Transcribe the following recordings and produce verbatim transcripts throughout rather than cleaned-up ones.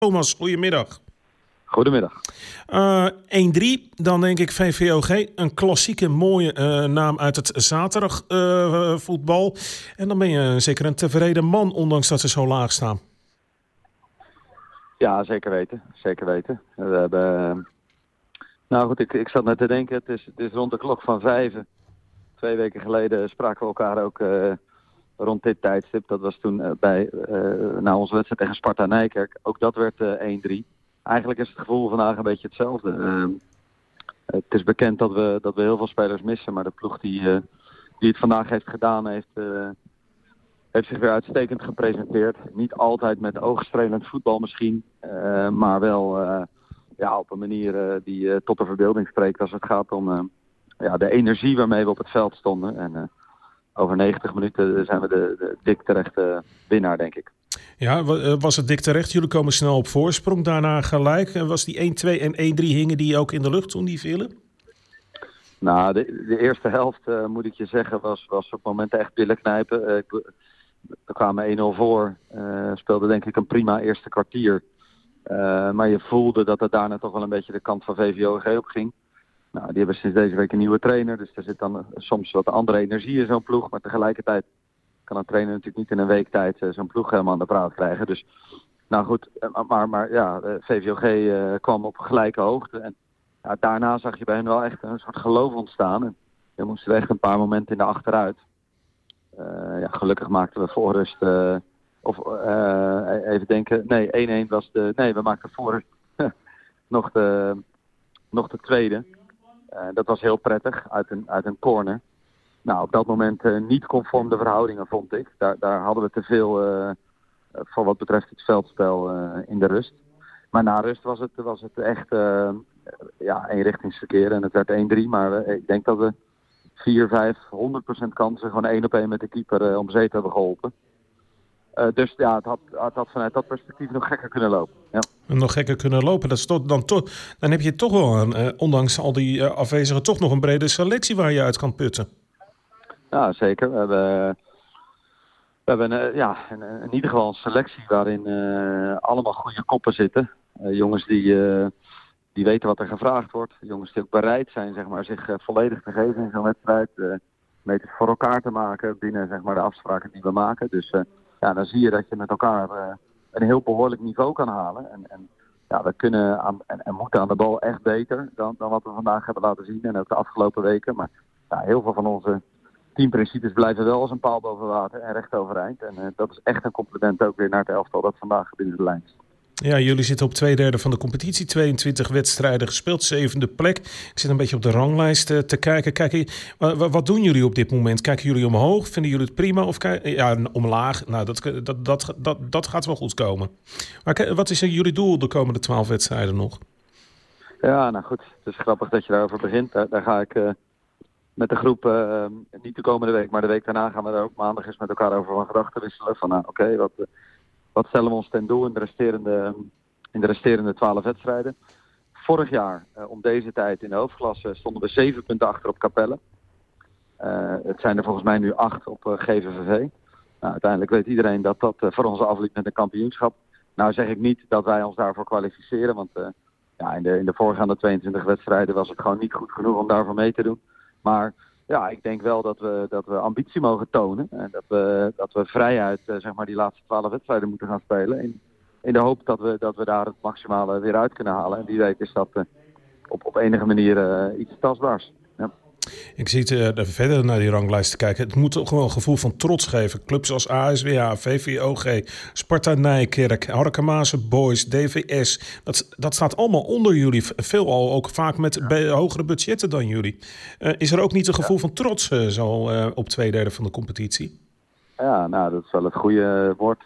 Thomas, goedemiddag. Goedemiddag. Uh, één drie, dan denk ik V V O G. Een klassieke mooie uh, naam uit het zaterdagvoetbal. Uh, en dan ben je zeker een tevreden man, ondanks dat ze zo laag staan. Ja, zeker weten. Zeker weten. We hebben... Uh... Nou goed, ik, ik zat net te denken, het is, het is rond de klok van vijven. Twee weken geleden spraken we elkaar ook uh, rond dit tijdstip. Dat was toen uh, bij uh, nou, onze wedstrijd tegen Sparta Nijkerk. Ook dat werd uh, één drie. Eigenlijk is het gevoel vandaag een beetje hetzelfde. Uh, het is bekend dat we, dat we heel veel spelers missen. Maar de ploeg die, uh, die het vandaag heeft gedaan, heeft, uh, heeft zich weer uitstekend gepresenteerd. Niet altijd met oogstrelend voetbal misschien. Uh, maar wel uh, ja, op een manier uh, die uh, tot de verbeelding spreekt als het gaat om uh, ja, de energie waarmee we op het veld stonden. En uh, over negentig minuten zijn we de, de dik terechte winnaar, denk ik. Ja, was het dik terecht? Jullie komen snel op voorsprong, daarna gelijk. Was die één twee en één drie hingen die ook in de lucht toen die vielen? Nou, de, de eerste helft, uh, moet ik je zeggen, was, was op momenten echt billen knijpen. Uh, we kwamen één nul voor, uh, speelde denk ik een prima eerste kwartier. Uh, maar je voelde dat het daarna toch wel een beetje de kant van V V O G op ging. Nou, die hebben sinds deze week een nieuwe trainer, dus er zit dan soms wat andere energie in zo'n ploeg. Maar tegelijkertijd kan een trainer natuurlijk niet in een week tijd uh, zo'n ploeg helemaal aan de praat krijgen. Dus, nou goed, uh, maar, maar ja, uh, V V O G uh, kwam op gelijke hoogte. En ja, daarna zag je bij hen wel echt een soort geloof ontstaan. En we moesten echt een paar momenten in de achteruit. Uh, ja, gelukkig maakten we voor rust, uh, of uh, even denken, nee, één één was de, nee, we maakten voor rust nog, de, nog de tweede. Uh, dat was heel prettig, uit een, uit een corner. Nou, op dat moment uh, niet conform de verhoudingen, vond ik. Daar, daar hadden we te veel uh, voor wat betreft het veldspel uh, in de rust. Maar na rust was het, was het echt uh, ja, eenrichtingsverkeer en het werd één drie. Maar uh, ik denk dat we vier, vijf, honderd procent kansen gewoon één op één met de keeper uh, om zeep hebben geholpen. Uh, dus ja, het had, het had vanuit dat perspectief nog gekker kunnen lopen. Ja. Nog gekker kunnen lopen, dat is toch, dan, toch, dan heb je toch wel, een, uh, ondanks al die uh, afwezigen, toch nog een brede selectie waar je uit kan putten. Ja, zeker. We hebben, we hebben uh, ja, in, in ieder geval een selectie waarin uh, allemaal goede koppen zitten. Uh, jongens die, uh, die weten wat er gevraagd wordt. Jongens die ook bereid zijn, zeg maar, zich uh, volledig te geven in zo'n wedstrijd. Uh, meters voor elkaar te maken binnen, zeg maar, de afspraken die we maken. Dus uh, ja, dan zie je dat je met elkaar uh, een heel behoorlijk niveau kan halen. En, en ja, we kunnen aan, en, en moeten aan de bal echt beter dan, dan wat we vandaag hebben laten zien. En ook de afgelopen weken. Maar ja, heel veel van onze teamprincipes blijven wel als een paal boven water en recht overeind. En uh, dat is echt een compliment ook weer naar het elftal dat vandaag binnen de lijn is. Ja, jullie zitten op twee derde van de competitie. tweeëntwintig wedstrijden gespeeld, zevende plek. Ik zit een beetje op de ranglijst uh, te kijken. Kijk, wat, wat doen jullie op dit moment? Kijken jullie omhoog? Vinden jullie het prima? Of kijk, ja, omlaag? Nou, dat, dat, dat, dat, dat gaat wel goed komen. Maar wat is jullie doel de komende twaalf wedstrijden nog? Ja, nou goed. Het is grappig dat je daarover begint. Daar, daar ga ik uh, met de groep, uh, niet de komende week, maar de week daarna gaan we er ook maandag eens met elkaar over van gedachten wisselen. Van nou, oké, okay, wat... Uh, Wat stellen we ons ten doel in de resterende, in de resterende twaalf wedstrijden? Vorig jaar, uh, om deze tijd in de hoofdklasse, stonden we zeven punten achter op Capelle. Uh, het zijn er volgens mij nu acht op uh, G V V V. Nou, uiteindelijk weet iedereen dat dat uh, voor ons afliep met een kampioenschap. Nou zeg ik niet dat wij ons daarvoor kwalificeren, want uh, ja, in, de, in de voorgaande tweeëntwintig wedstrijden was het gewoon niet goed genoeg om daarvoor mee te doen. Maar ja, ik denk wel dat we, dat we ambitie mogen tonen. En dat we, dat we vrijuit uh, zeg maar die laatste twaalf wedstrijden moeten gaan spelen. In, in de hoop dat we, dat we daar het maximale weer uit kunnen halen. En wie weet is dat uh, op, op enige manier uh, iets tastbaars. Ja. Ik zie uh, verder naar die ranglijst te kijken. Het moet toch wel een gevoel van trots geven. Clubs als A S W A, V V O G, Sparta Nijkerk, Harkemaze Boys, D V S. Dat, dat staat allemaal onder jullie. Veelal ook vaak met ja. be- hogere budgetten dan jullie. Uh, is er ook niet een gevoel ja. van trots uh, zo uh, op twee derde van de competitie? Ja, nou dat is wel het goede woord.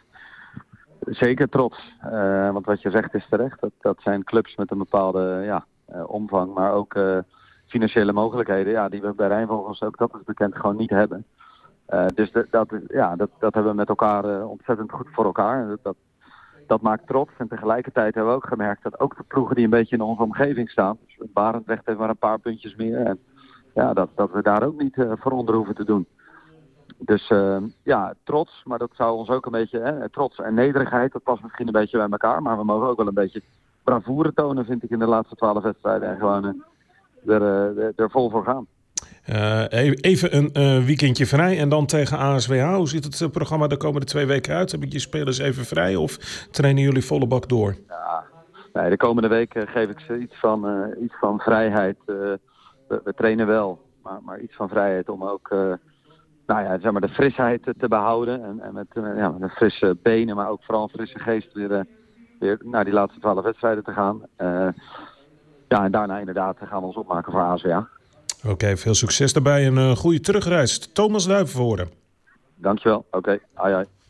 Zeker trots. Uh, want wat je zegt is terecht. Dat, dat zijn clubs met een bepaalde ja, uh, omvang, maar ook... Uh, financiële mogelijkheden, ja, die we bij Rijnvogels ook, dat is bekend, gewoon niet hebben. Uh, dus de, dat, ja, dat, dat hebben we met elkaar uh, ontzettend goed voor elkaar. Dat, dat, dat maakt trots. En tegelijkertijd hebben we ook gemerkt dat ook de ploegen die een beetje in onze omgeving staan, dus Barendrecht heeft maar een paar puntjes meer, en ja, dat, dat we daar ook niet uh, voor onder hoeven te doen. Dus uh, ja, trots, maar dat zou ons ook een beetje, hè, trots en nederigheid, dat past misschien een beetje bij elkaar. Maar we mogen ook wel een beetje bravoure tonen, vind ik, in de laatste twaalf wedstrijden. En gewoon uh, er, uh, er vol voor gaan. Uh, even een uh, weekendje vrij en dan tegen A S W H. Hoe ziet het programma de komende twee weken uit? Heb ik je spelers even vrij of trainen jullie volle bak door? Ja, nee, de komende weken geef ik ze iets van, uh, iets van vrijheid. Uh, we, we trainen wel, maar, maar iets van vrijheid om ook uh, nou ja, zeg maar de frisheid te, te behouden. En, en met, uh, ja, met frisse benen, maar ook vooral een frisse geest weer, uh, weer naar die laatste twaalf wedstrijden te gaan. Uh, ja, en daarna inderdaad gaan we ons opmaken voor A S W H. Oké, okay, veel succes daarbij en een uh, goede terugreis. Thomas Duyvenvoorde. Dankjewel. Oké, okay. ai ai.